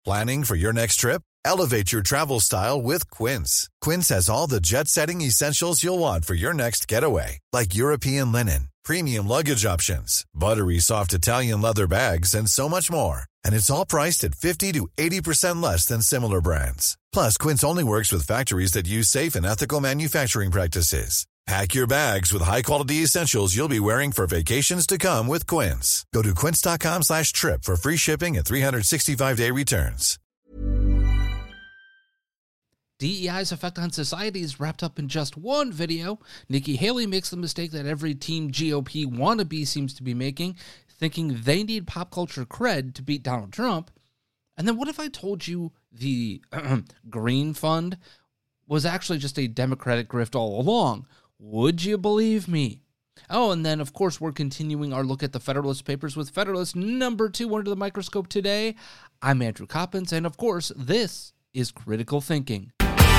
Planning for your next trip? Elevate your travel style with Quince. Quince has all the jet-setting essentials you'll want for your next getaway, like European linen, premium luggage options, buttery soft Italian leather bags, and so much more. And it's all priced at 50 to 80% less than similar brands. Plus, Quince only works with factories that use safe and ethical manufacturing practices. Pack your bags with high-quality essentials you'll be wearing for vacations to come with Quince. Go to quince.com/trip for free shipping and 365-day returns. DEI's effect on society is wrapped up in just one video. Nikki Haley makes the mistake that every Team GOP wannabe seems to be making, thinking they need pop culture cred to beat Donald Trump. And then what if I told you the Green Fund was actually just a Democratic grift all along? Would you believe me? Oh, and then, of course, we're continuing our look at the Federalist Papers with Federalist number 2 under the microscope today. I'm Andrew Coppins, and of course, this is Critical Thinking.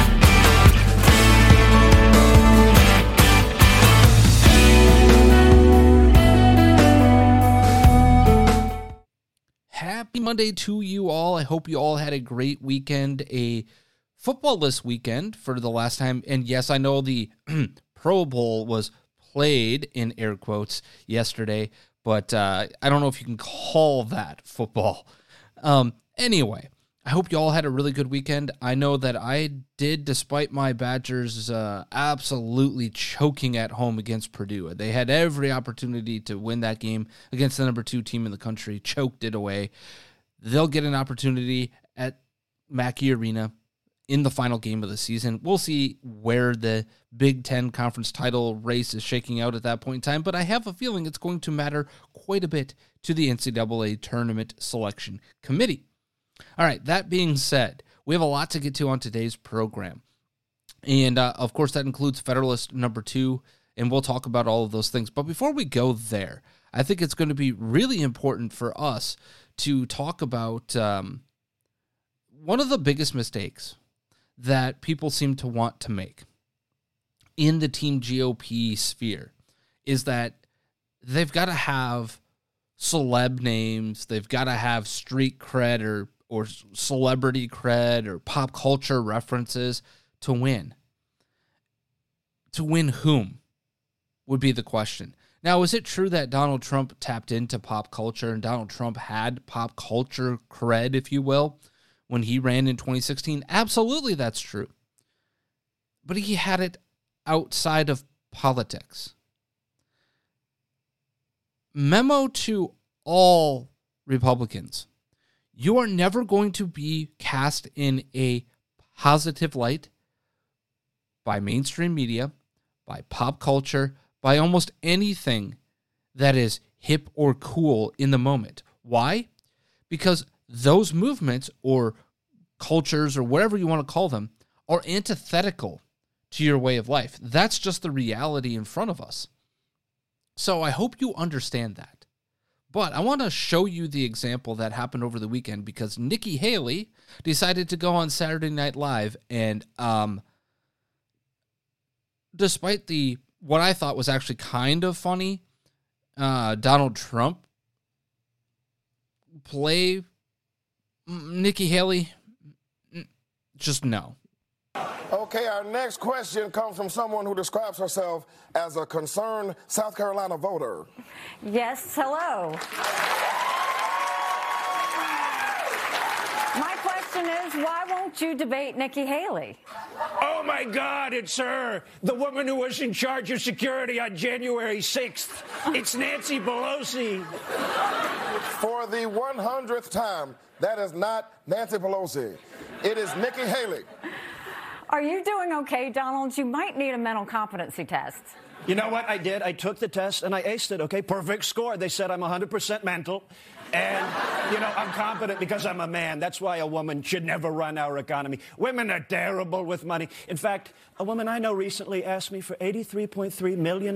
Happy Monday to you all. I hope you all had a great weekend, a football-less weekend for the last time. And yes, I know the Pro Bowl was played, in air quotes, yesterday, but I don't know if you can call that football. Anyway, I hope you all had a really good weekend. I know that I did, despite my Badgers absolutely choking at home against Purdue. They had every opportunity to win that game against the number 2 team in the country, choked it away. They'll get an opportunity at Mackey Arena in the final game of the season. We'll see where the Big Ten conference title race is shaking out at that point in time, but I have a feeling it's going to matter quite a bit to the NCAA Tournament Selection Committee. All right, that being said, we have a lot to get to on today's program. And, of course, that includes Federalist number 2, and we'll talk about all of those things. But before we go there, I think it's going to be really important for us to talk about one of the biggest mistakes that people seem to want to make in the Team GOP sphere is that they've got to have celeb names, they've got to have street cred or celebrity cred or pop culture references to win. To win whom would be the question. Now, is it true that Donald Trump tapped into pop culture and Donald Trump had pop culture cred, if you will, when he ran in 2016? Absolutely, that's true. But he had it outside of politics. Memo to all Republicans. You are never going to be cast in a positive light by mainstream media, by pop culture, by almost anything that is hip or cool in the moment. Why? Because those movements or cultures or whatever you want to call them are antithetical to your way of life. That's just the reality in front of us. So I hope you understand that. But I want to show you the example that happened over the weekend because Nikki Haley decided to go on Saturday Night Live and despite what I thought was actually kind of funny, Donald Trump play, Nikki Haley, just no. Okay, our next question comes from someone who describes herself as a concerned South Carolina voter. Yes, hello. My question is, why won't you debate Nikki Haley? Oh, my God, it's her, the woman who was in charge of security on January 6th. It's Nancy Pelosi. For the 100th time, that is not Nancy Pelosi. It is Nikki Haley. Are you doing okay, Donald? You might need a mental competency test. You know what I did? I took the test and I aced it, okay? Perfect score. They said I'm 100% mental. And, I'm competent because I'm a man. That's why a woman should never run our economy. Women are terrible with money. In fact, a woman I know recently asked me for $83.3 million.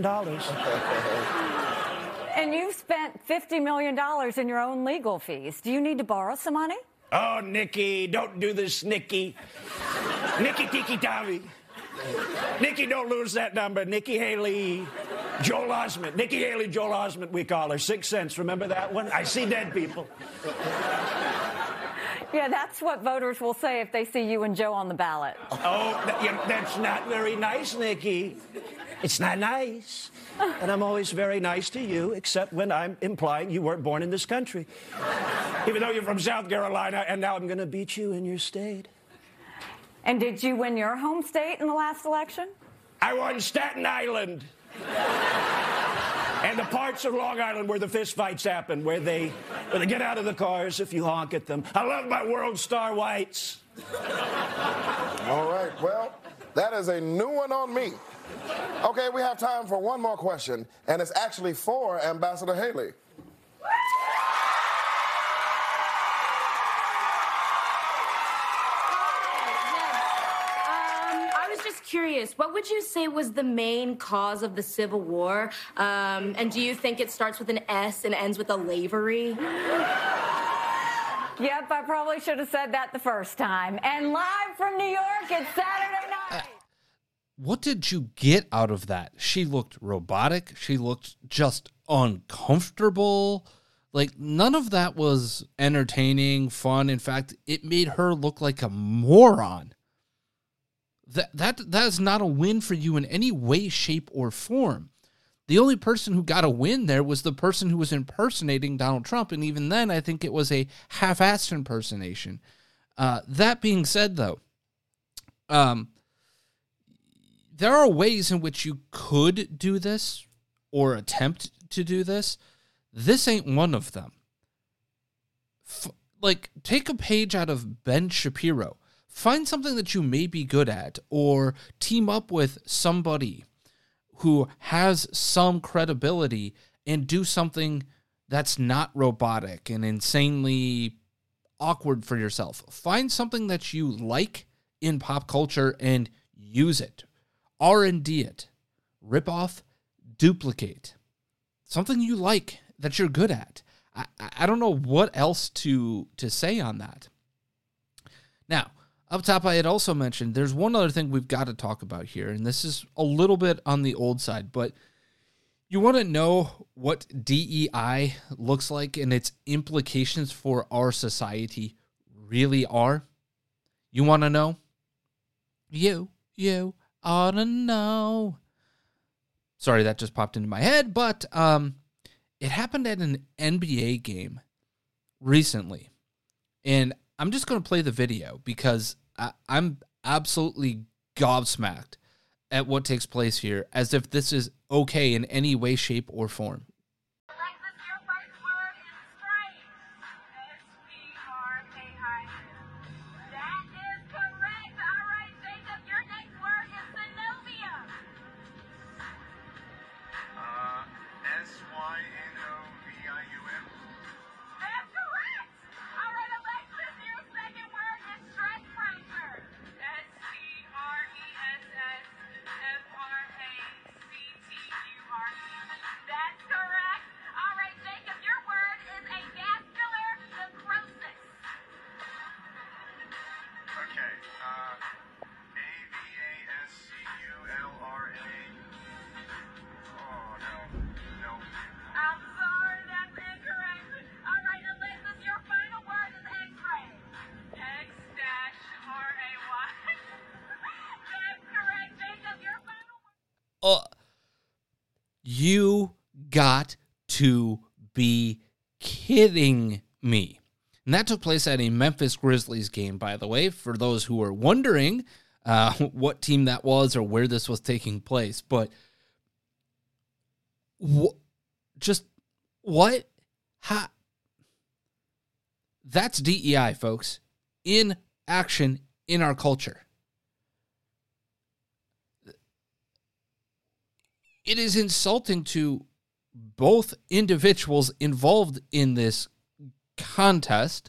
And you've spent $50 million in your own legal fees. Do you need to borrow some money? Oh, Nikki, don't do this, Nikki. Nikki Tiki Tavi. Nikki, don't lose that number. Nikki Haley, Joel Osment. Nikki Haley, Joel Osment, we call her. 6 cents. Remember that one? I see dead people. Yeah, that's what voters will say if they see you and Joe on the ballot. Oh, that's not very nice, Nikki. It's not nice. And I'm always very nice to you, except when I'm implying you weren't born in this country. Even though you're from South Carolina, and now I'm going to beat you in your state. And did you win your home state in the last election? I won Staten Island. And the parts of Long Island where the fistfights happen, where they get out of the cars if you honk at them. I love my World Star Whites. All right, well, that is a new one on me. Okay, we have time for one more question, and it's actually for Ambassador Haley. Curious, what would you say was the main cause of the Civil War? And do you think it starts with an S and ends with a lavery? Yep, I probably should have said that the first time. And live from New York, it's Saturday night. What did you get out of that? She looked robotic. She looked just uncomfortable. Like, none of that was entertaining, fun. In fact, it made her look like a moron. That is not a win for you in any way, shape, or form. The only person who got a win there was the person who was impersonating Donald Trump, and even then, I think it was a half-assed impersonation. That being said, though, there are ways in which you could do this or attempt to do this. This ain't one of them. Take a page out of Ben Shapiro. Find something that you may be good at, or team up with somebody who has some credibility and do something that's not robotic and insanely awkward for yourself. Find something that you like in pop culture and use it. R&D it. Rip off, duplicate. Something you like that you're good at. I don't know what else to say on that. Now, up top, I had also mentioned there's one other thing we've got to talk about here, and this is a little bit on the old side, but you want to know what DEI looks like and its implications for our society really are? You want to know? You ought to know. Sorry, that just popped into my head, but it happened at an NBA game recently, and I'm just going to play the video because I'm absolutely gobsmacked at what takes place here, as if this is okay in any way, shape, or form. Alexis, your first word is strange. S-P-R-A-I-N. That is correct. All right, Jacob, your next word is Zenobia. S-Y-N-O-V-I-U-M. That's correct. All right, Alexis, your second word is stress fracture. S-T-R-E-S-S-F-R-A-C-T-U-R-E. That's correct. All right, Jacob, your word is avascular necrosis. Okay, A-V-A-S-C-U-L-R-A. Oh, no. I'm sorry, that's incorrect. All right, Alexis, your final word is X-ray. X-R-A-Y. That's correct, Jacob. Your final word. You got to be kidding me. And that took place at a Memphis Grizzlies game, by the way, for those who are wondering what team that was or where this was taking place. But what? That's DEI, folks, in action in our culture. It is insulting to both individuals involved in this contest,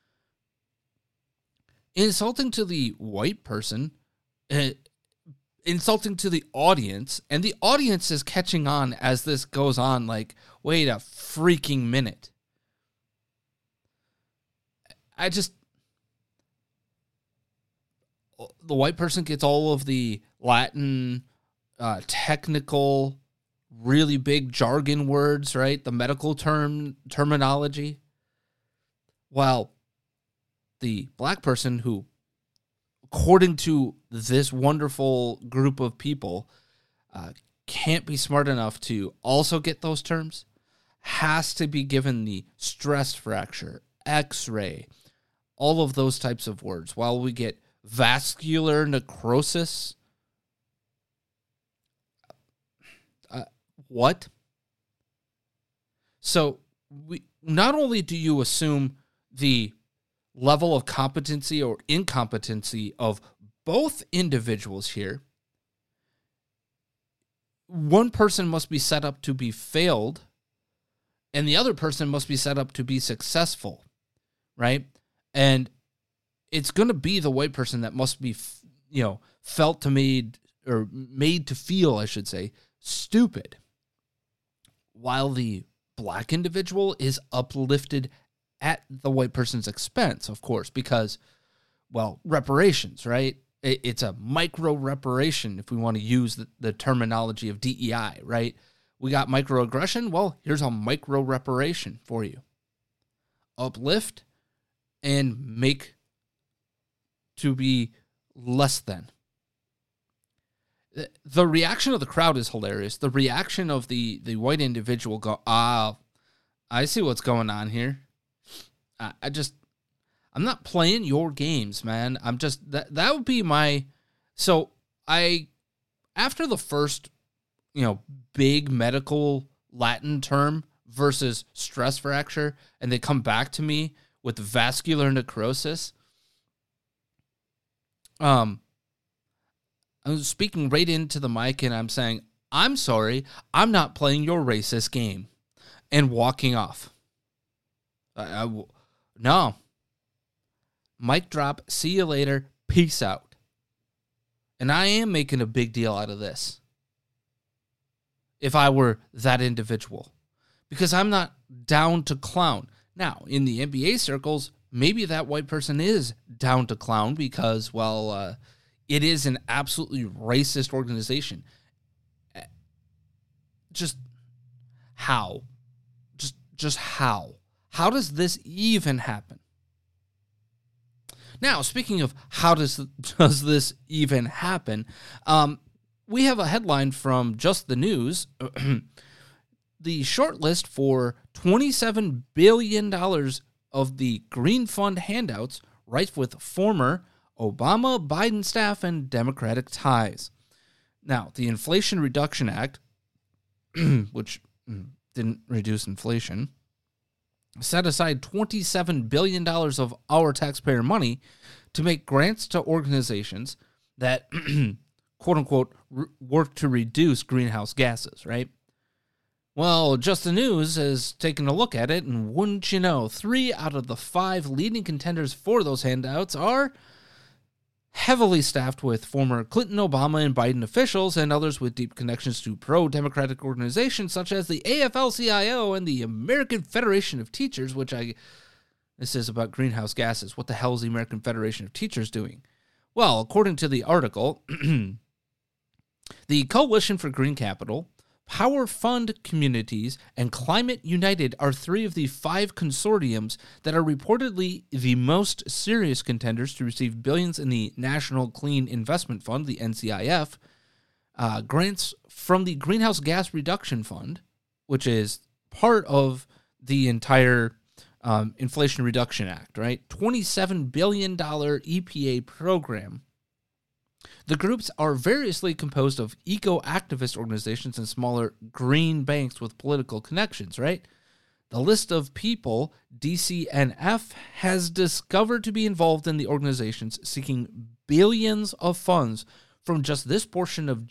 insulting to the white person, insulting to the audience, and the audience is catching on as this goes on, like, wait a freaking minute. The white person gets all of the Latin, technical, really big jargon words, right? The medical terminology. While the black person who, according to this wonderful group of people, can't be smart enough to also get those terms, has to be given the stress fracture, X-ray, all of those types of words, while we get vascular necrosis. What? So we not only do you assume the level of competency or incompetency of both individuals here, one person must be set up to be failed, and the other person must be set up to be successful, right? And it's going to be the white person that must be, felt to made to feel, I should say, stupid, while the black individual is uplifted at the white person's expense, of course, because, well, reparations, right? It's a micro reparation, if we want to use the terminology of DEI, right? We got microaggression. Well, here's a micro reparation for you. Uplift and make to be less than. The reaction of the crowd is hilarious. The reaction of the white individual I see what's going on here. I'm not playing your games, man. I'm just, that would be my, so after the first, big medical Latin term versus stress fracture, and they come back to me with vascular necrosis, I'm speaking right into the mic and I'm saying, I'm sorry, I'm not playing your racist game, and walking off. No. Mic drop, see you later, peace out. And I am making a big deal out of this, if I were that individual, because I'm not down to clown. Now, in the NBA circles, maybe that white person is down to clown because, well, it is an absolutely racist organization. Just how? Just how? How does this even happen? Now, speaking of how does this even happen, we have a headline from Just the News. The shortlist for $27 billion of the Green Fund handouts, rife with former Obama, Biden staff, and Democratic ties. Now, the Inflation Reduction Act, which didn't reduce inflation, set aside $27 billion of our taxpayer money to make grants to organizations that, quote-unquote, work to reduce greenhouse gases, right? Well, Just the News has taken a look at it, and wouldn't you know, 3 out of the 5 leading contenders for those handouts are heavily staffed with former Clinton, Obama, and Biden officials, and others with deep connections to pro-democratic organizations such as the AFL-CIO and the American Federation of Teachers, this is about greenhouse gases. What the hell is the American Federation of Teachers doing? Well, according to the article, the Coalition for Green Capital, Power Fund Communities, and Climate United are 3 of the 5 consortiums that are reportedly the most serious contenders to receive billions in the National Clean Investment Fund, the NCIF, grants from the Greenhouse Gas Reduction Fund, which is part of the entire Inflation Reduction Act, right? $27 billion EPA program. The groups are variously composed of eco-activist organizations and smaller green banks with political connections, right? The list of people DCNF has discovered to be involved in the organizations seeking billions of funds from just this portion of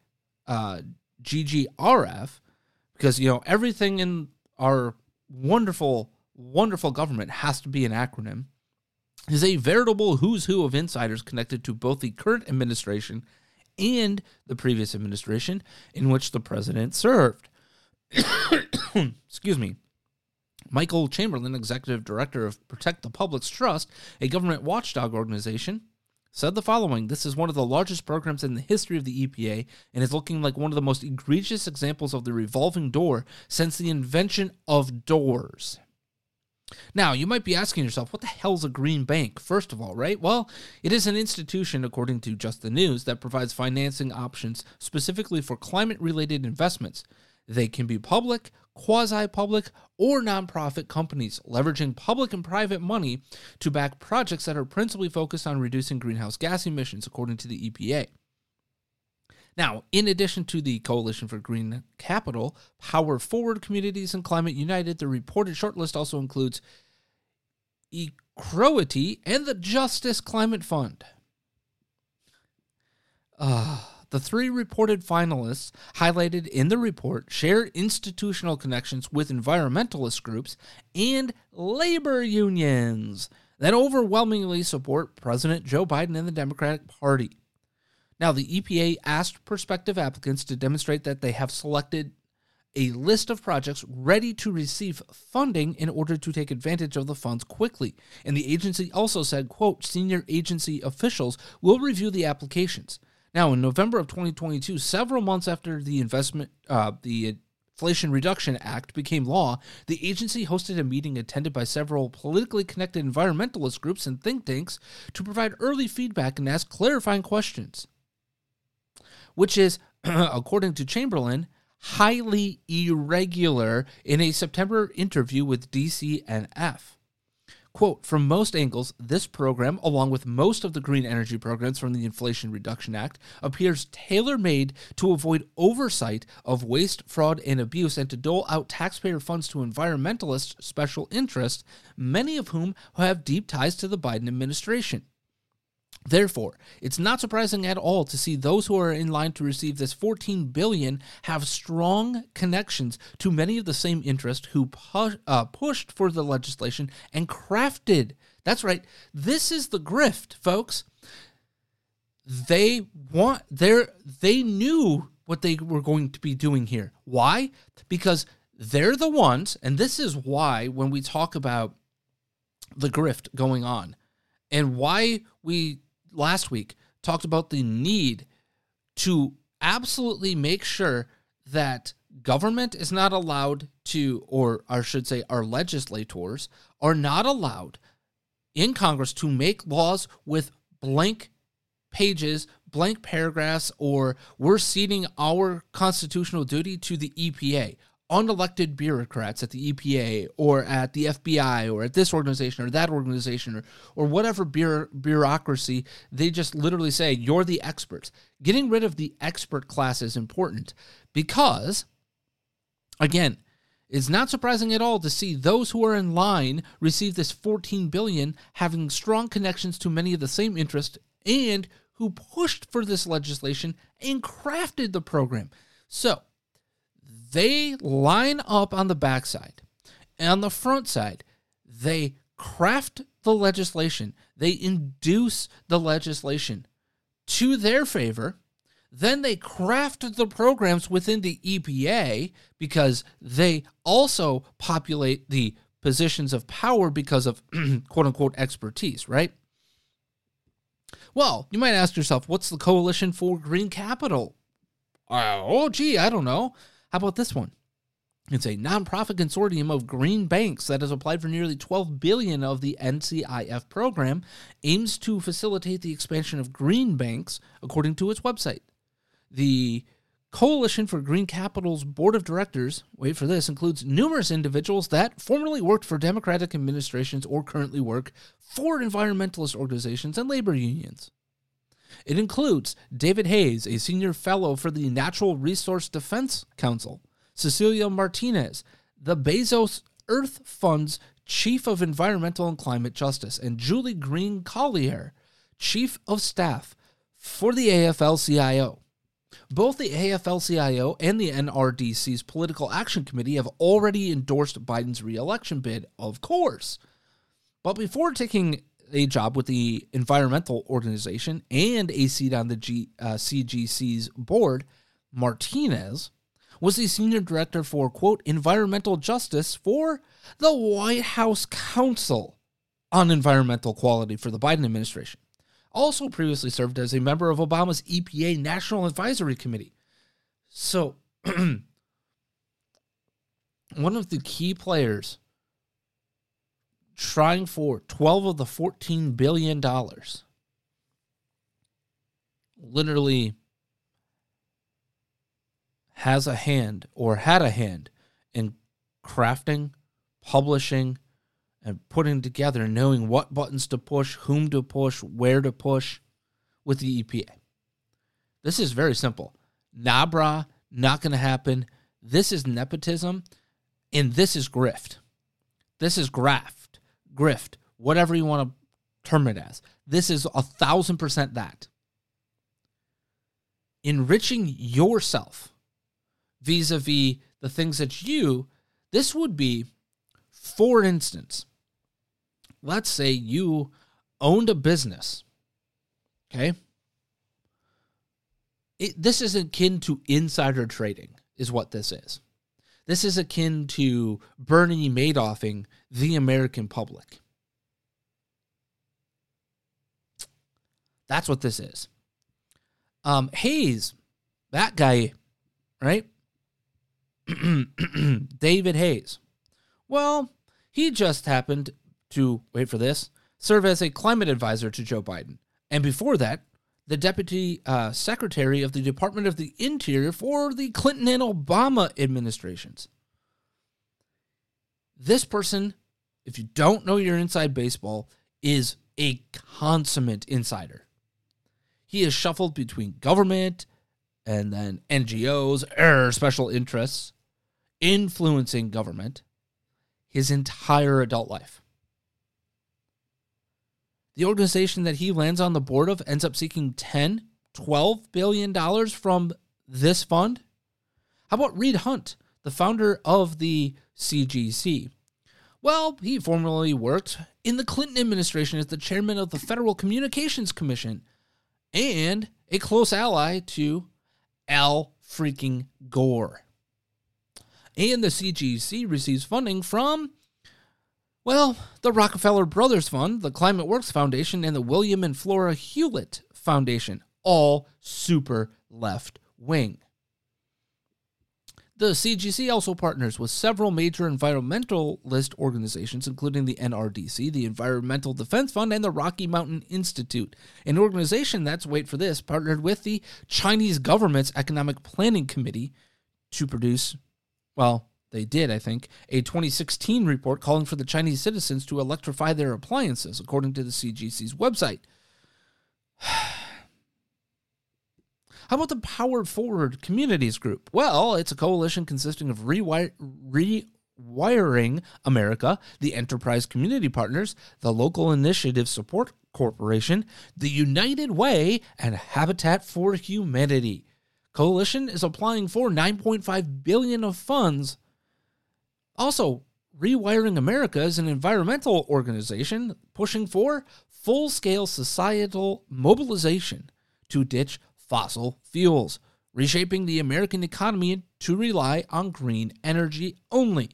GGRF, because, everything in our wonderful, wonderful government has to be an acronym, is a veritable who's who of insiders connected to both the current administration and the previous administration in which the president served. Excuse me. Michael Chamberlain, executive director of Protect the Public's Trust, a government watchdog organization, said the following: "This is one of the largest programs in the history of the EPA and is looking like one of the most egregious examples of the revolving door since the invention of doors." Now, you might be asking yourself, what the hell's a green bank, first of all, right? Well, it is an institution, according to Just the News, that provides financing options specifically for climate-related investments. They can be public, quasi-public, or nonprofit companies, leveraging public and private money to back projects that are principally focused on reducing greenhouse gas emissions, according to the EPA. Now, in addition to the Coalition for Green Capital, Power Forward Communities, and Climate United, the reported shortlist also includes Equity and the Justice Climate Fund. The three reported finalists highlighted in the report share institutional connections with environmentalist groups and labor unions that overwhelmingly support President Joe Biden and the Democratic Party. Now, the EPA asked prospective applicants to demonstrate that they have selected a list of projects ready to receive funding in order to take advantage of the funds quickly. And the agency also said, quote, senior agency officials will review the applications. Now, in November of 2022, several months after the Inflation Reduction Act became law, the agency hosted a meeting attended by several politically connected environmentalist groups and think tanks to provide early feedback and ask clarifying questions, which is, according to Chamberlain, highly irregular in a September interview with DCNF. Quote, from most angles, this program, along with most of the green energy programs from the Inflation Reduction Act, appears tailor-made to avoid oversight of waste, fraud, and abuse and to dole out taxpayer funds to environmentalist special interests, many of whom have deep ties to the Biden administration. Therefore, it's not surprising at all to see those who are in line to receive this $14 billion have strong connections to many of the same interests who pushed for the legislation and crafted. That's right. This is the grift, folks. They knew what they were going to be doing here. Why? Because they're the ones, and this is why when we talk about the grift going on, and why we last week talked about the need to absolutely make sure that government is not allowed to, or I should say our legislators are not allowed in Congress to make laws with blank pages, blank paragraphs, or we're ceding our constitutional duty to the EPA. Unelected bureaucrats at the EPA or at the FBI or at this organization or that organization or whatever bureaucracy, they just literally say, you're the experts. Getting rid of the expert class is important because, again, it's not surprising at all to see those who are in line receive this $14 billion, having strong connections to many of the same interests and who pushed for this legislation and crafted the program. So, they line up on the backside. And on the front side, they craft the legislation. They induce the legislation to their favor. Then they craft the programs within the EPA because they also populate the positions of power because of quote-unquote expertise, right? Well, you might ask yourself, what's the Coalition for Green Capital? I don't know. How about this one? It's a nonprofit consortium of green banks that has applied for nearly $12 billion of the NCIF program, aims to facilitate the expansion of green banks, according to its website. The Coalition for Green Capital's board of directors, wait for this, includes numerous individuals that formerly worked for Democratic administrations or currently work for environmentalist organizations and labor unions. It includes David Hayes, a senior fellow for the Natural Resource Defense Council, Cecilia Martinez, the Bezos Earth Fund's Chief of Environmental and Climate Justice, and Julie Green Collier, Chief of Staff for the AFL-CIO. Both the AFL-CIO and the NRDC's Political Action Committee have already endorsed Biden's re-election bid, of course. But before taking a job with the environmental organization and a seat on the CGC's board, Martinez was the senior director for, quote, environmental justice for the White House Council on Environmental Quality for the Biden administration. Also previously served as a member of Obama's EPA National Advisory Committee. So, one of the key players trying for 12 of the $14 billion, literally has a hand or had a hand in crafting, publishing, and putting together, knowing what buttons to push, whom to push, where to push with the EPA. This is very simple. Nah, brah, not going to happen. This is nepotism, and this is grift. This is grift, whatever you want to term it as. This is 1,000% that. Enriching yourself vis-a-vis the things that this would be, for instance, let's say you owned a business, okay? This is akin to insider trading, is what this is. This is akin to Bernie Madoffing the American public. That's what this is. Hayes, that guy, right? David Hayes. Well, he just happened to, wait for this, serve as a climate advisor to Joe Biden. And before that, the deputy secretary of the Department of the Interior for the Clinton and Obama administrations. This person, if you don't know your inside baseball, is a consummate insider. He is shuffled between government and then NGOs, special interests, influencing government his entire adult life. The organization that he lands on the board of ends up seeking $12 billion from this fund. How about Reed Hundt, the founder of the CGC? Well, he formerly worked in the Clinton administration as the chairman of the Federal Communications Commission and a close ally to Al freaking Gore. And the CGC receives funding from, well, the Rockefeller Brothers Fund, the Climate Works Foundation, and the William and Flora Hewlett Foundation, all super left-wing. The CGC also partners with several major environmentalist organizations, including the NRDC, the Environmental Defense Fund, and the Rocky Mountain Institute, an organization that's, wait for this, partnered with the Chinese government's Economic Planning Committee to produce, well, they did, I think, a 2016 report calling for the Chinese citizens to electrify their appliances, according to the CGC's website. How about the Powered Forward Communities Group? Well, it's a coalition consisting of Rewiring America, the Enterprise Community Partners, the Local Initiative Support Corporation, the United Way, and Habitat for Humanity. Coalition is applying for $9.5 billion of funds. Also, Rewiring America is an environmental organization pushing for full-scale societal mobilization to ditch fossil fuels, reshaping the American economy to rely on green energy only.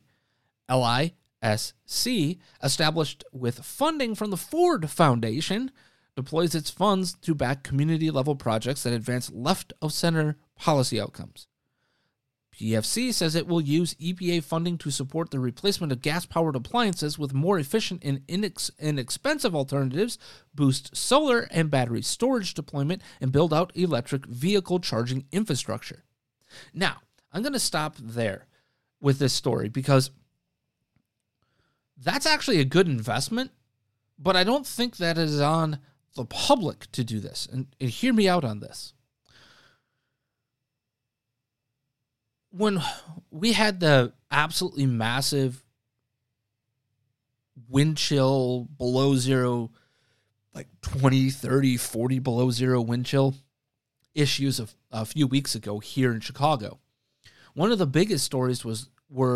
LISC, established with funding from the Ford Foundation, deploys its funds to back community-level projects that advance left-of-center policy outcomes. PFC says it will use EPA funding to support the replacement of gas-powered appliances with more efficient and inexpensive alternatives, boost solar and battery storage deployment, and build out electric vehicle charging infrastructure. Now, I'm going to stop there with this story because that's actually a good investment, but I don't think that is on the public to do this. And hear me out on this. When we had the absolutely massive wind chill below zero, like 20, 30, 40 below zero wind chill issues a few weeks ago here in Chicago, one of the biggest stories was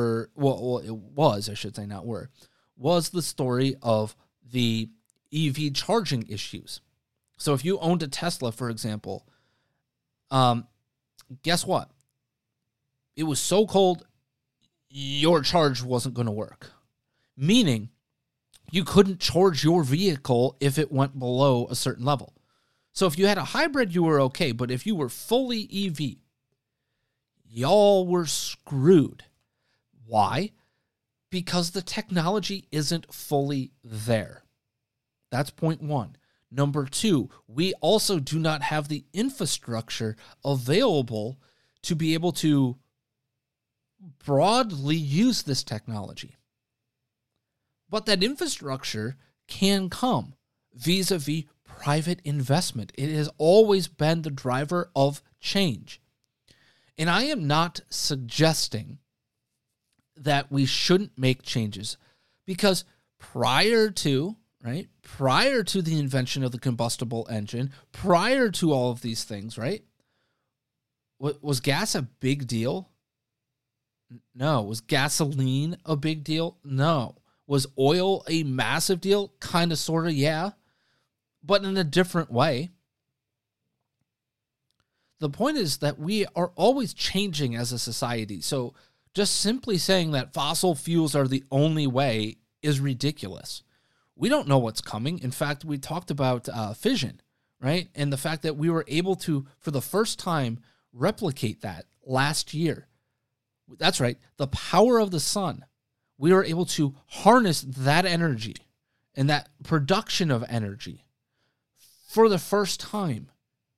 the story of the EV charging issues. So if you owned a Tesla, for example, guess what? It was so cold, your charge wasn't going to work. Meaning, you couldn't charge your vehicle if it went below a certain level. So if you had a hybrid, you were okay. But if you were fully EV, y'all were screwed. Why? because the technology isn't fully there. That's point one. Number two, we also do not have the infrastructure available to be able to broadly use this technology. But that infrastructure can come vis-a-vis private investment. It has always been the driver of change. And I am not suggesting that we shouldn't make changes, because prior to the invention of the combustible engine, prior to all of these things, right? Was gas a big deal? No. Was gasoline a big deal? No. Was oil a massive deal? Kind of, sort of, yeah. But in a different way. The point is that we are always changing as a society. So just simply saying that fossil fuels are the only way is ridiculous. We don't know what's coming. In fact, we talked about fission, right? And the fact that we were able to, for the first time, replicate that last year. That's right. The power of the sun. We were able to harness that energy and that production of energy for the first time.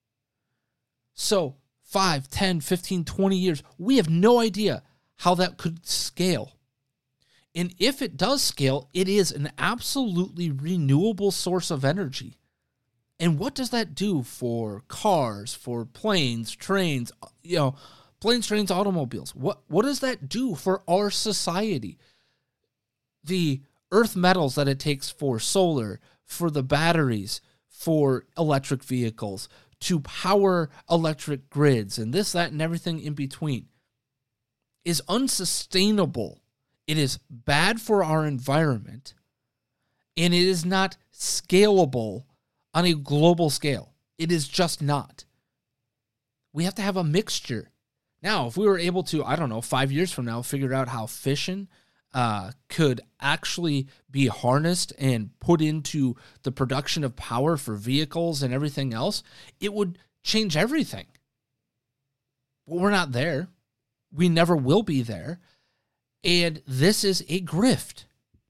So 5, 10, 15, 20 years, we have no idea how that could scale. And if it does scale, it is an absolutely renewable source of energy. And what does that do for cars, for planes, trains, planes, trains, automobiles? What does that do for our society? The earth metals that it takes for solar, for the batteries, for electric vehicles, to power electric grids, and this, that, and everything in between, is unsustainable. It is bad for our environment, and it is not scalable on a global scale. It is just not. We have to have a mixture. Now, if we were able to, 5 years from now, figure out how fission could actually be harnessed and put into the production of power for vehicles and everything else, it would change everything. But we're not there. We never will be there. And this is a grift.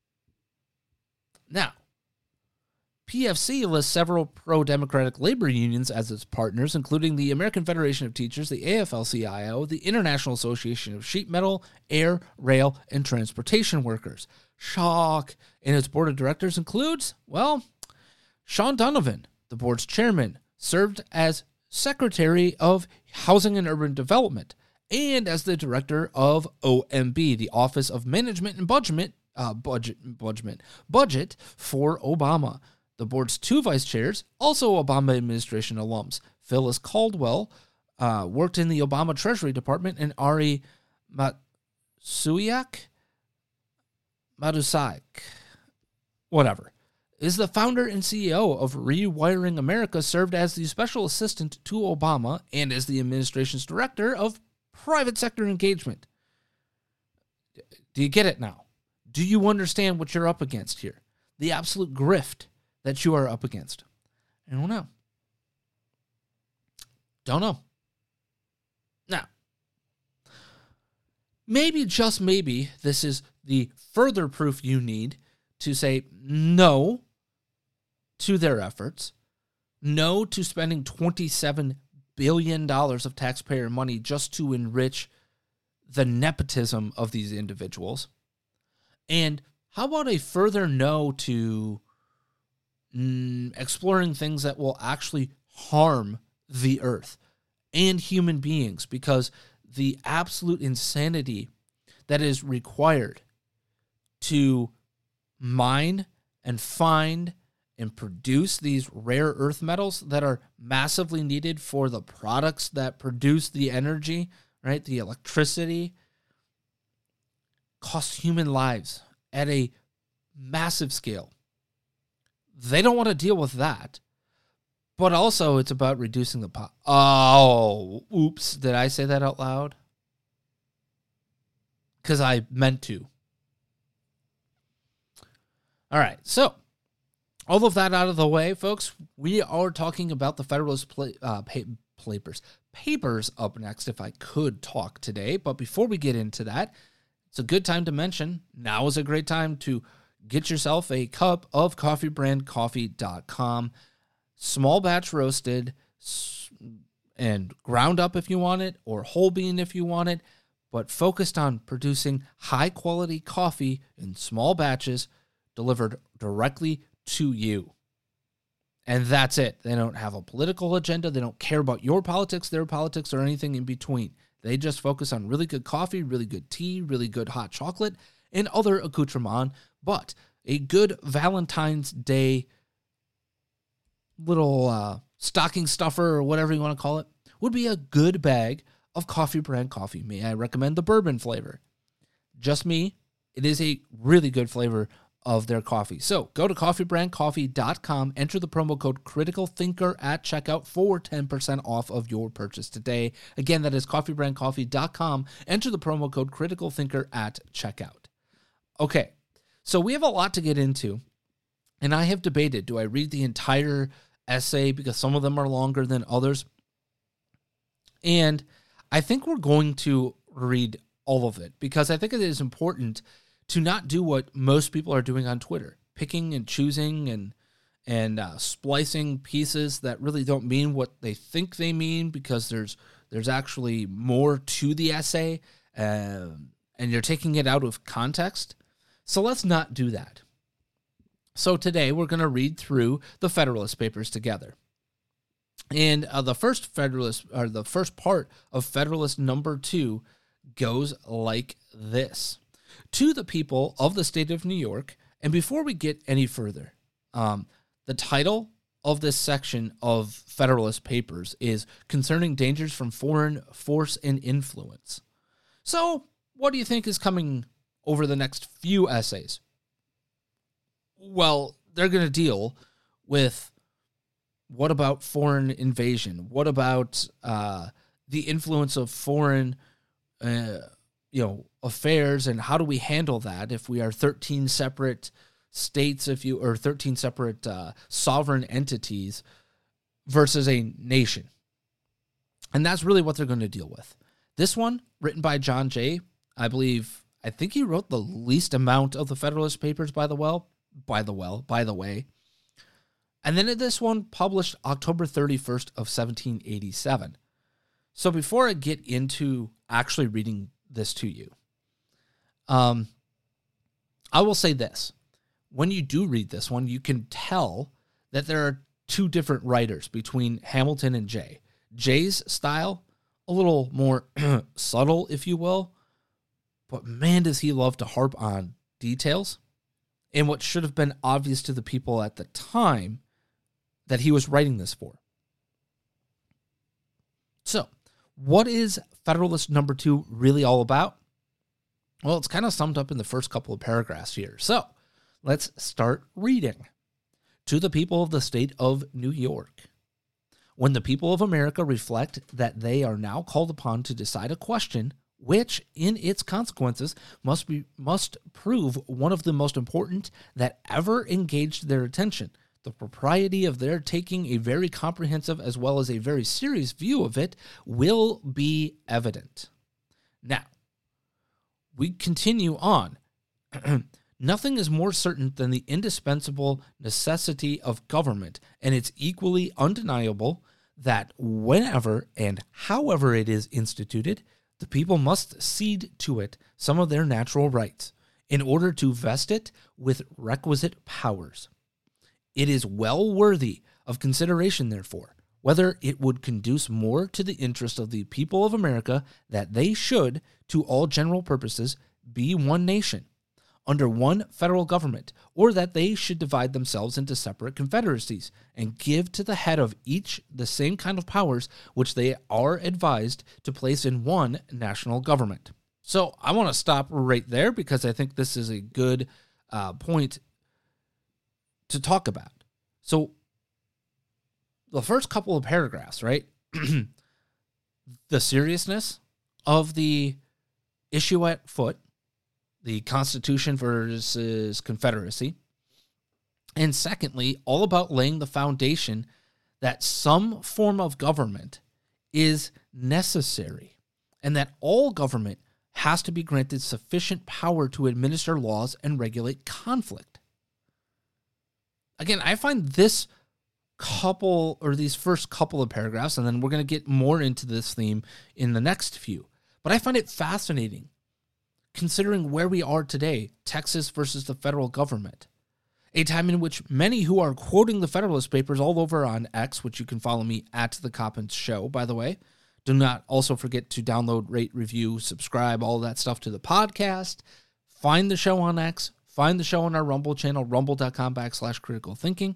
Now, PFC lists several pro-democratic labor unions as its partners, including the American Federation of Teachers, the AFL-CIO, the International Association of Sheet Metal, Air, Rail, and Transportation Workers. Shock. And its board of directors includes, Sean Donovan, the board's chairman, served as Secretary of Housing and Urban Development, and as the director of OMB, the Office of Management and Budget for Obama. The board's two vice chairs, also Obama administration alums. Phyllis Caldwell worked in the Obama Treasury Department, and Ari Matusiak, is the founder and CEO of Rewiring America, served as the special assistant to Obama and as the administration's director of private sector engagement. Do you get it now? Do you understand what you're up against here? The absolute grift that you are up against. I don't know. Now, maybe, just maybe, this is the further proof you need to say no to their efforts, no to spending $27 billion of taxpayer money just to enrich the nepotism of these individuals. And how about a further no to exploring things that will actually harm the earth and human beings, because the absolute insanity that is required to mine and find and produce these rare earth metals that are massively needed for the products that produce the energy, right? The electricity, costs human lives at a massive scale. They don't want to deal with that. But also it's about reducing the oops, did I say that out loud? Because I meant to. All right, so all of that out of the way, folks, we are talking about the Federalist Papers up next, if I could talk today. But before we get into that, it's a good time to mention. Now is a great time to get yourself a cup of coffeebrandcoffee.com. Small batch roasted and ground up if you want it, or whole bean if you want it, but focused on producing high quality coffee in small batches delivered directly to you. And that's it. They don't have a political agenda. They don't care about your politics, their politics, or anything in between. They just focus on really good coffee, really good tea, really good hot chocolate, and other accoutrements. But a good Valentine's Day little stocking stuffer, or whatever you want to call it, would be a good bag of Coffee Brand coffee. May I recommend the bourbon flavor? Just me. It is a really good flavor of their coffee. So go to coffeebrandcoffee.com, enter the promo code CriticalThinker at checkout for 10% off of your purchase today. Again, that is coffeebrandcoffee.com, enter the promo code CriticalThinker at checkout. Okay, so we have a lot to get into, and I have debated, do I read the entire essay because some of them are longer than others? And I think we're going to read all of it because I think it is important to not do what most people are doing on Twitter, picking and choosing and splicing pieces that really don't mean what they think they mean, because there's actually more to the essay, and you're taking it out of context. So let's not do that. So today we're going to read through the Federalist Papers together. And the first part of Federalist number 2 goes like this. To the people of the state of New York, and before we get any further, the title of this section of Federalist Papers is Concerning Dangers from Foreign Force and Influence. So, what do you think is coming over the next few essays? Well, they're going to deal with what about foreign invasion? What about the influence of foreign affairs, and how do we handle that if we are 13 separate states, or 13 separate sovereign entities versus a nation? And that's really what they're going to deal with. This one, written by John Jay, I think he wrote the least amount of the Federalist Papers, by the way. And then this one published October 31st of 1787. So before I get into actually reading this to you, I will say this. When you do read this one, you can tell that there are two different writers between Hamilton and Jay. Jay's style, a little more subtle, if you will, but man, does he love to harp on details and what should have been obvious to the people at the time that he was writing this for. So, what is Federalist number 2 really all about? Well, it's kind of summed up in the first couple of paragraphs here. So, let's start reading. To the people of the state of New York. When the people of America reflect that they are now called upon to decide a question which, in its consequences, must prove one of the most important that ever engaged their attention, the propriety of their taking a very comprehensive as well as a very serious view of it will be evident. Now, we continue on. Nothing is more certain than the indispensable necessity of government, and it's equally undeniable that whenever and however it is instituted, the people must cede to it some of their natural rights in order to vest it with requisite powers. It is well worthy of consideration, therefore, whether it would conduce more to the interest of the people of America that they should, to all general purposes, be one nation, under one federal government, or that they should divide themselves into separate confederacies and give to the head of each the same kind of powers which they are advised to place in one national government. So I want to stop right there because I think this is a good point to talk about. So the first couple of paragraphs, right? The seriousness of the issue at foot, the Constitution versus Confederacy. And secondly, all about laying the foundation that some form of government is necessary and that all government has to be granted sufficient power to administer laws and regulate conflict. Again, I find this these first couple of paragraphs, and then we're going to get more into this theme in the next few, but I find it fascinating considering where we are today, Texas versus the federal government, a time in which many who are quoting the Federalist Papers all over on X, which you can follow me at The Coppins Show, by the way. Do not also forget to download, rate, review, subscribe, all that stuff to the podcast. Find the show on X. Find the show on our Rumble channel, rumble.com/critical thinking.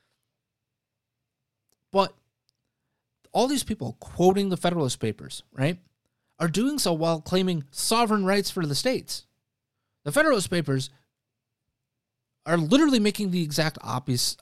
But all these people quoting the Federalist Papers, right, are doing so while claiming sovereign rights for the states. The Federalist Papers are literally making the exact opposite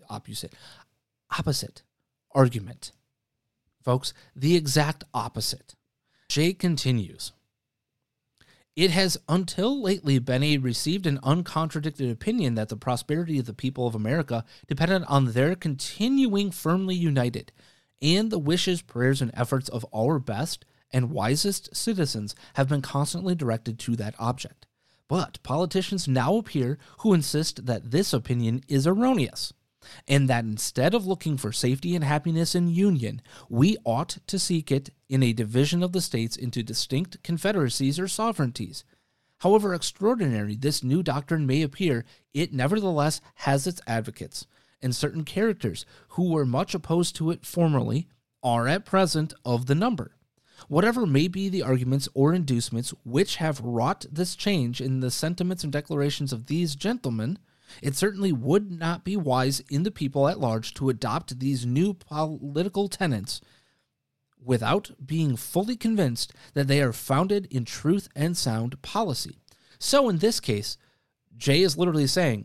argument. Folks, the exact opposite. Jay continues. It has until lately been a received and uncontradicted opinion that the prosperity of the people of America depended on their continuing firmly united, and the wishes, prayers, and efforts of our best and wisest citizens have been constantly directed to that object. But politicians now appear who insist that this opinion is erroneous, and that instead of looking for safety and happiness in union, we ought to seek it in a division of the states into distinct confederacies or sovereignties. However extraordinary this new doctrine may appear, it nevertheless has its advocates, and certain characters who were much opposed to it formerly are at present of the number. Whatever may be the arguments or inducements which have wrought this change in the sentiments and declarations of these gentlemen, it certainly would not be wise in the people at large to adopt these new political tenets without being fully convinced that they are founded in truth and sound policy. So in this case, Jay is literally saying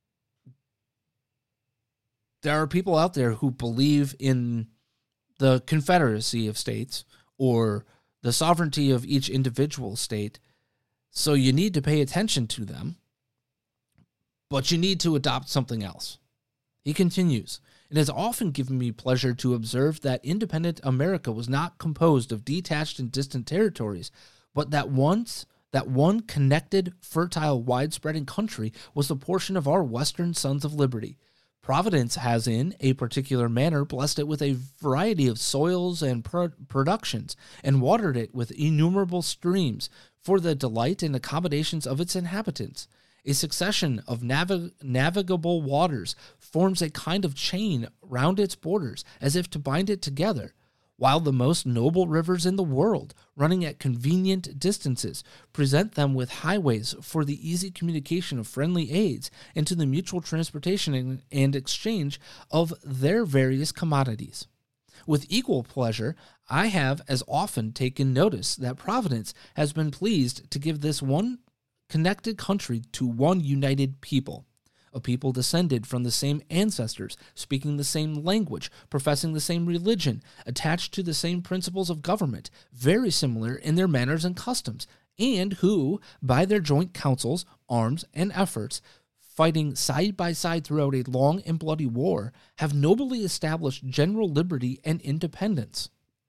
there are people out there who believe in the confederacy of states or the sovereignty of each individual state, so you need to pay attention to them, but you need to adopt something else. He continues, it has often given me pleasure to observe that independent America was not composed of detached and distant territories, but that one connected, fertile, wide-spreading country was the portion of our Western Sons of Liberty. Providence has in a particular manner blessed it with a variety of soils and productions, and watered it with innumerable streams for the delight and accommodations of its inhabitants. A succession of navigable waters forms a kind of chain round its borders, as if to bind it together, while the most noble rivers in the world, running at convenient distances, present them with highways for the easy communication of friendly aids and to the mutual transportation and exchange of their various commodities. With equal pleasure, I have as often taken notice that Providence has been pleased to give this one connected country to one united people, a people descended from the same ancestors, speaking the same language, professing the same religion, attached to the same principles of government, very similar in their manners and customs, and who, by their joint counsels, arms, and efforts, fighting side by side throughout a long and bloody war, have nobly established general liberty and independence.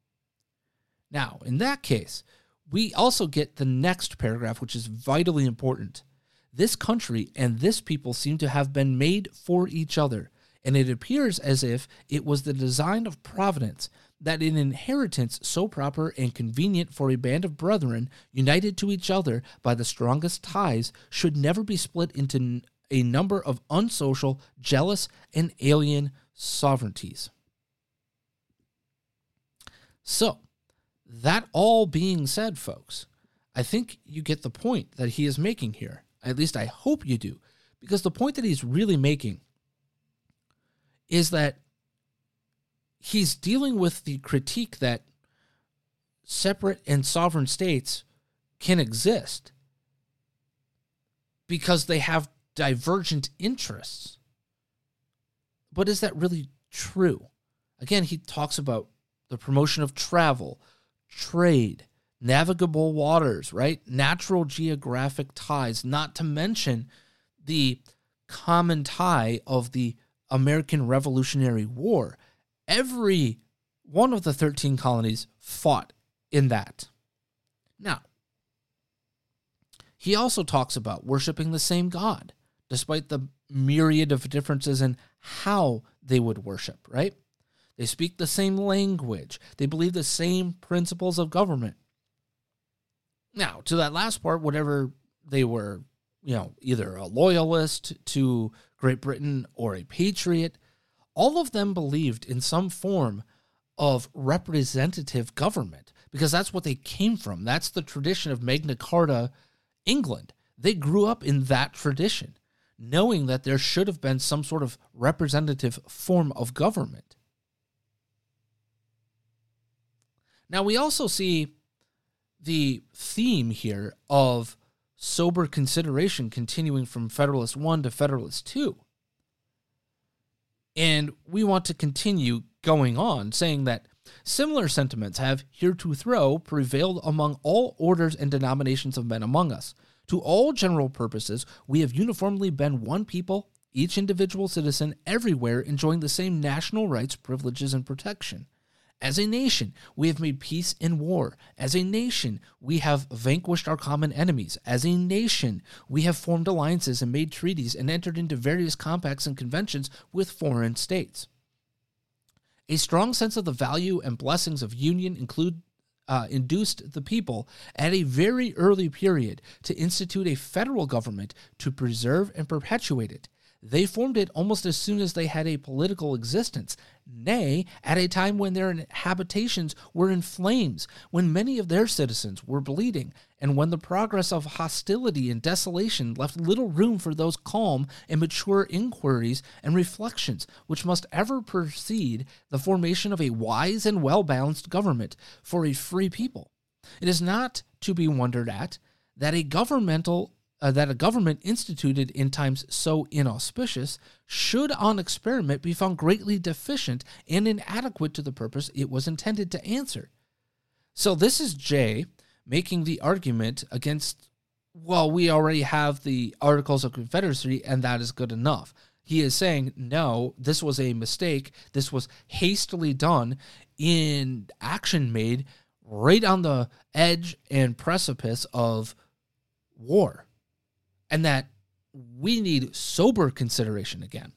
Now, in that case, we also get the next paragraph, which is vitally important. This country and this people seem to have been made for each other, and it appears as if it was the design of Providence that an inheritance so proper and convenient for a band of brethren, united to each other by the strongest ties, should never be split into a number of unsocial, jealous, and alien sovereignties. So, that all being said, folks, I think you get the point that he is making here. At least I hope you do, because the point that he's really making is that he's dealing with the critique that separate and sovereign states can exist because they have divergent interests. But is that really true? Again, he talks about the promotion of travel, trade, navigable waters, right? Natural geographic ties, not to mention the common tie of the American Revolutionary War. Every one of the 13 colonies fought in that. Now, He also talks about worshiping the same God, despite the myriad of differences in how they would worship, right? They speak the same language. They believe the same principles of government. Now, to that last part, whatever they were, either a loyalist to Great Britain or a patriot, all of them believed in some form of representative government because that's what they came from. That's the tradition of Magna Carta England. They grew up in that tradition, knowing that there should have been some sort of representative form of government. Now, we also see the theme here of sober consideration continuing from Federalist 1 to Federalist 2. And we want to continue going on, saying that similar sentiments have heretofore prevailed among all orders and denominations of men among us. To all general purposes, we have uniformly been one people, each individual citizen everywhere enjoying the same national rights, privileges, and protection. As a nation, we have made peace and war. As a nation, we have vanquished our common enemies. As a nation, we have formed alliances and made treaties and entered into various compacts and conventions with foreign states. A strong sense of the value and blessings of union induced the people at a very early period to institute a federal government to preserve and perpetuate it. They formed it almost as soon as they had a political existence, nay, at a time when their habitations were in flames, when many of their citizens were bleeding, and when the progress of hostility and desolation left little room for those calm and mature inquiries and reflections which must ever precede the formation of a wise and well-balanced government for a free people. It is not to be wondered at that a government instituted in times so inauspicious should on experiment be found greatly deficient and inadequate to the purpose it was intended to answer. So this is Jay making the argument against, well, we already have the Articles of Confederacy and that is good enough. He is saying, no, this was a mistake. This was hastily done in action made right on the edge and precipice of war. And that we need sober consideration again.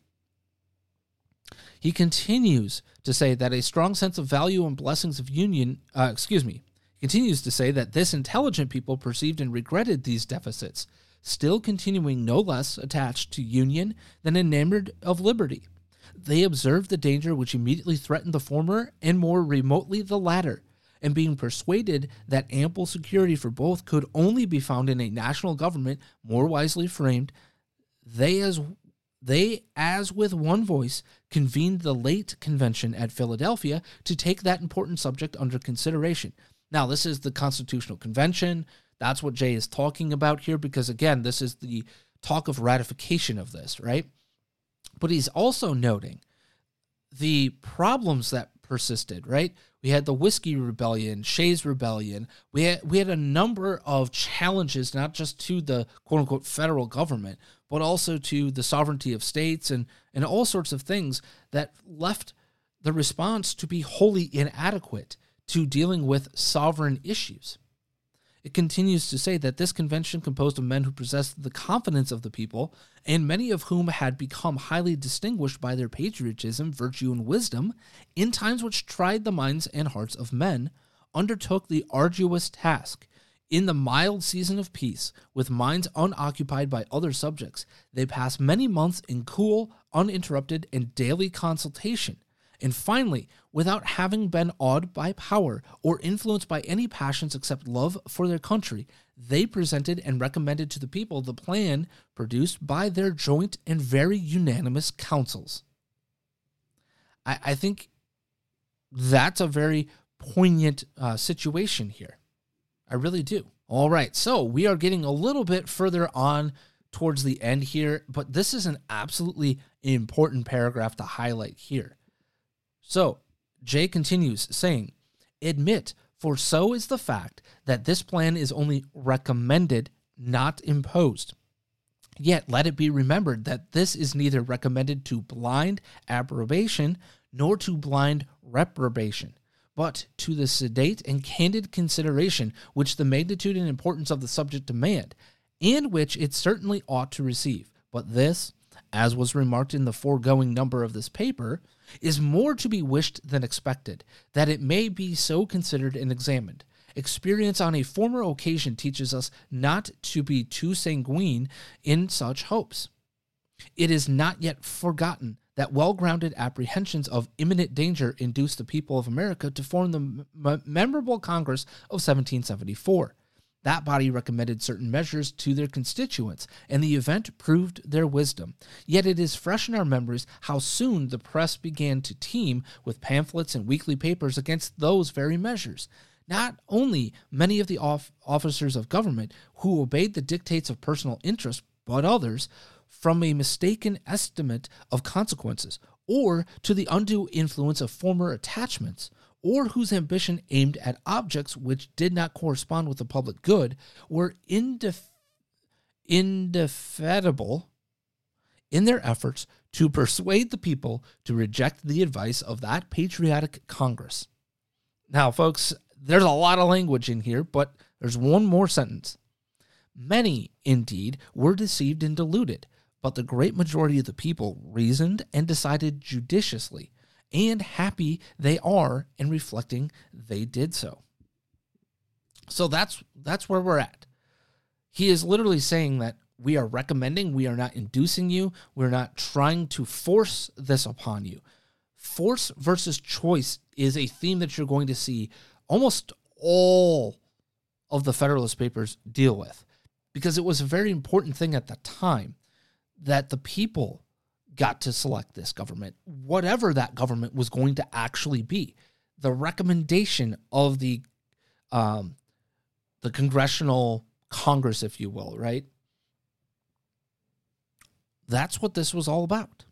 He continues to say that a strong sense of value and blessings of union, continues to say that this intelligent people perceived and regretted these deficits, still continuing no less attached to union than enamored of liberty. They observed the danger which immediately threatened the former and more remotely the latter, and being persuaded that ample security for both could only be found in a national government more wisely framed, they as with one voice convened the late convention at Philadelphia to take that important subject under consideration. Now, this is the Constitutional Convention. That's what Jay is talking about here, because again, this is the talk of ratification of this, right? But he's also noting the problems that persisted, right? We had the Whiskey Rebellion, Shays Rebellion. We had a number of challenges, not just to the quote-unquote federal government, but also to the sovereignty of states and all sorts of things that left the response to be wholly inadequate to dealing with sovereign issues. It continues to say that this convention, composed of men who possessed the confidence of the people, and many of whom had become highly distinguished by their patriotism, virtue, and wisdom, in times which tried the minds and hearts of men, undertook the arduous task. In the mild season of peace, with minds unoccupied by other subjects, they passed many months in cool, uninterrupted, and daily consultation. And finally, without having been awed by power or influenced by any passions except love for their country, they presented and recommended to the people the plan produced by their joint and very unanimous councils. I think that's a very poignant situation here. I really do. All right, so we are getting a little bit further on towards the end here, but this is an absolutely important paragraph to highlight here. So, Jay continues saying, admit, for so is the fact that this plan is only recommended, not imposed. Yet let it be remembered that this is neither recommended to blind approbation nor to blind reprobation, but to the sedate and candid consideration which the magnitude and importance of the subject demand, and which it certainly ought to receive. But this, as was remarked in the foregoing number of this paper, is more to be wished than expected, that it may be so considered and examined. Experience on a former occasion teaches us not to be too sanguine in such hopes. It is not yet forgotten that well-grounded apprehensions of imminent danger induced the people of America to form the memorable Congress of 1774. That body recommended certain measures to their constituents, and the event proved their wisdom. Yet it is fresh in our memories how soon the press began to teem with pamphlets and weekly papers against those very measures. Not only many of the officers of government who obeyed the dictates of personal interest, but others, from a mistaken estimate of consequences, or to the undue influence of former attachments, or whose ambition aimed at objects which did not correspond with the public good, were indefatigable in their efforts to persuade the people to reject the advice of that patriotic Congress. Now, folks, there's a lot of language in here, but there's one more sentence. Many, indeed, were deceived and deluded, but the great majority of the people reasoned and decided judiciously, and happy they are in reflecting they did so. So that's where we're at. He is literally saying that we are recommending, we are not inducing you, we're not trying to force this upon you. Force versus choice is a theme that you're going to see almost all of the Federalist Papers deal with, because it was a very important thing at the time that the people got to select this government, whatever that government was going to actually be. The recommendation of the Congressional Congress, if you will, right? That's what this was all about.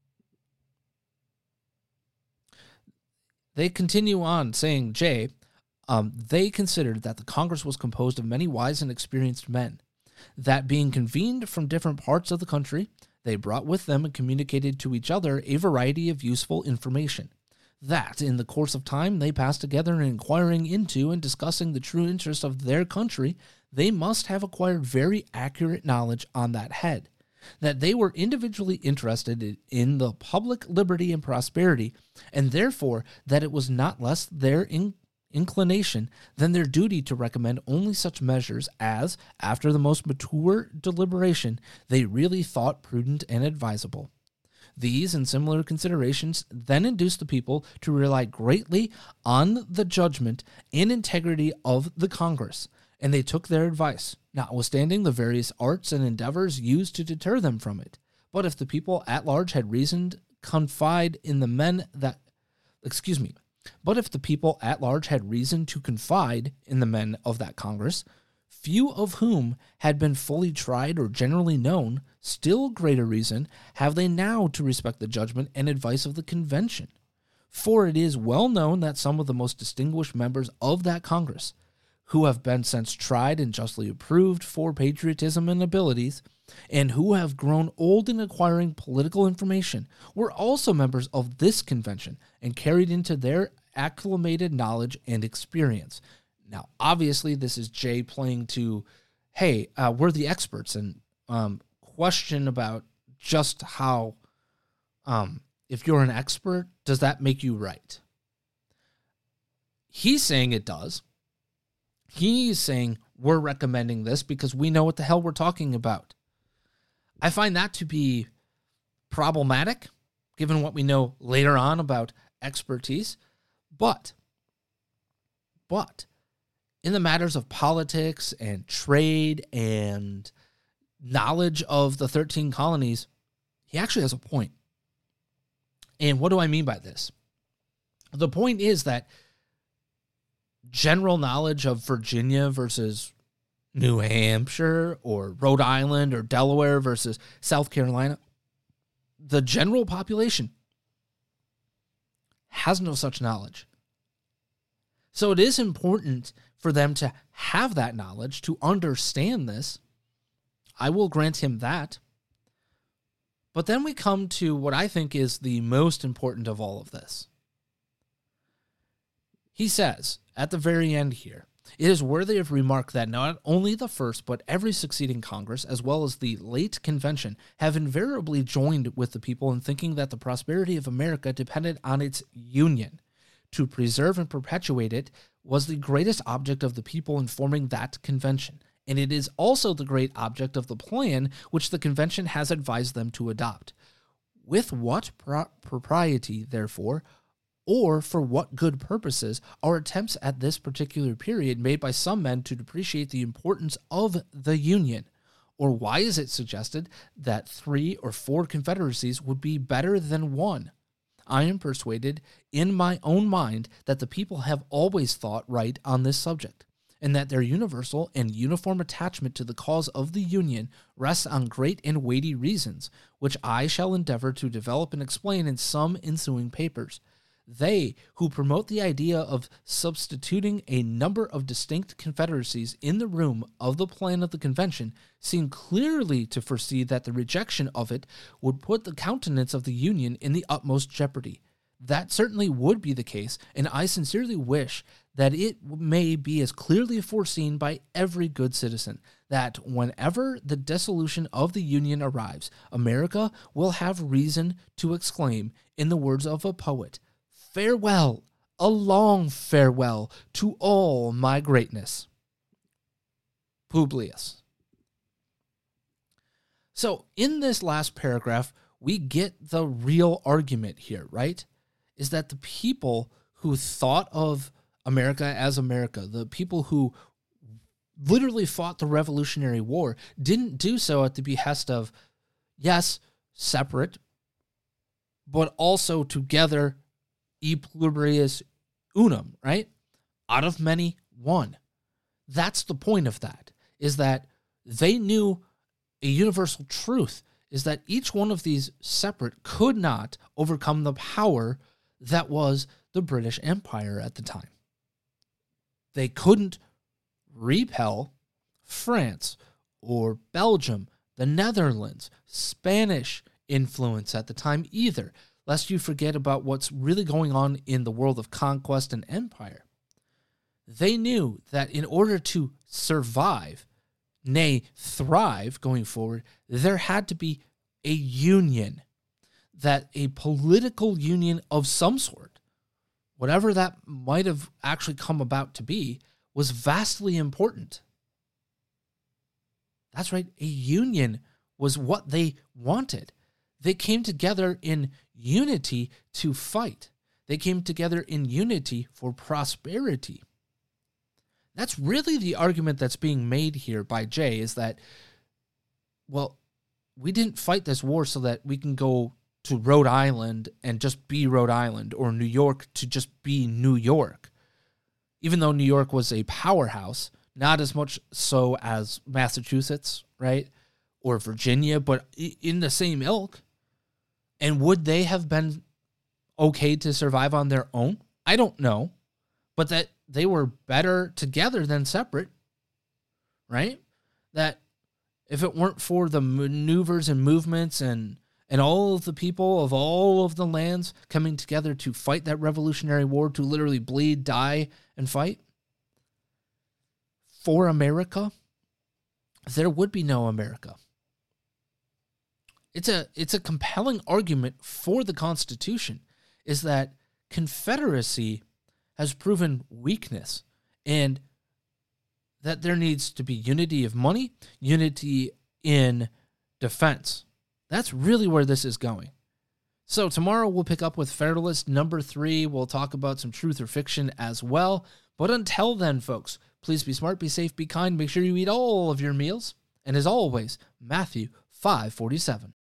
They continue on saying, Jay, they considered that the Congress was composed of many wise and experienced men, that being convened from different parts of the country, they brought with them and communicated to each other a variety of useful information, that in the course of time they passed together in inquiring into and discussing the true interests of their country, they must have acquired very accurate knowledge on that head, that they were individually interested in the public liberty and prosperity, and therefore that it was not less their inclination than their duty to recommend only such measures as, after the most mature deliberation, they really thought prudent and advisable. These and similar considerations then induced the people to rely greatly on the judgment and integrity of the Congress, and they took their advice, notwithstanding the various arts and endeavors used to deter them from it. But if the people at large had reasoned confide in the men that, But if the people at large had reason to confide in the men of that Congress, few of whom had been fully tried or generally known, still greater reason have they now to respect the judgment and advice of the convention. For it is well known that some of the most distinguished members of that Congress, who have been since tried and justly approved for patriotism and abilities, and who have grown old in acquiring political information, were also members of this convention and carried into their acclimated knowledge and experience. Now, obviously, this is Jay playing to, hey, we're the experts, and question about just how, if you're an expert, does that make you right? He's saying it does. He's saying we're recommending this because we know what the hell we're talking about. I find that to be problematic, given what we know later on about expertise. But in the matters of politics and trade and knowledge of the 13 colonies, he actually has a point. And what do I mean by this? The point is that general knowledge of Virginia versus New Hampshire or Rhode Island or Delaware versus South Carolina, the general population has no such knowledge. So it is important for them to have that knowledge, to understand this. I will grant him that. But then we come to what I think is the most important of all of this. He says, at the very end here, It is worthy of remark that not only the first, but every succeeding Congress, as well as the late convention, have invariably joined with the people in thinking that the prosperity of America depended on its union. To preserve and perpetuate it was the greatest object of the people in forming that convention, and it is also the great object of the plan which the convention has advised them to adopt. With what propriety, therefore, or for what good purposes, are attempts at this particular period made by some men to depreciate the importance of the Union? Or why is it suggested that 3 or 4 confederacies would be better than one? I am persuaded in my own mind that the people have always thought right on this subject, and that their universal and uniform attachment to the cause of the Union rests on great and weighty reasons, which I shall endeavor to develop and explain in some ensuing papers. They who promote the idea of substituting a number of distinct confederacies in the room of the plan of the convention seem clearly to foresee that the rejection of it would put the countenance of the Union in the utmost jeopardy. That certainly would be the case, and I sincerely wish that it may be as clearly foreseen by every good citizen that whenever the dissolution of the Union arrives, America will have reason to exclaim, in the words of a poet, "Farewell, a long farewell to all my greatness." Publius. So in this last paragraph, we get the real argument here, right? Is that the people who thought of America as America, the people who literally fought the Revolutionary War, didn't do so at the behest of, yes, separate, but also together, e pluribus unum, right? Out of many, one. That's the point of that, is that they knew a universal truth, is that each one of these separate could not overcome the power that was the British Empire at the time. They couldn't repel France or Belgium, the Netherlands, Spanish influence at the time either, lest you forget about what's really going on in the world of conquest and empire. They knew that in order to survive, nay, thrive going forward, there had to be a union, that a political union of some sort, whatever that might have actually come about to be, was vastly important. That's right, a union was what they wanted. They came together in unity to fight. They came together in unity for prosperity. That's really the argument that's being made here by Jay, is that, well, we didn't fight this war so that we can go to Rhode Island and just be Rhode Island, or New York to just be New York. Even though New York was a powerhouse, not as much so as Massachusetts, right? Or Virginia, but in the same ilk. And would they have been okay to survive on their own? I don't know. But that they were better together than separate, right? That if it weren't for the maneuvers and movements and all of the people of all of the lands coming together to fight that Revolutionary War, to literally bleed, die, and fight for America, there would be no America. It's a compelling argument for the Constitution, is that Confederacy has proven weakness, and that there needs to be unity of money, unity in defense. That's really where this is going. So tomorrow we'll pick up with Federalist number 3. We'll talk about some truth or fiction as well. But until then, folks, please be smart, be safe, be kind. Make sure you eat all of your meals. And as always, Matthew 5:47.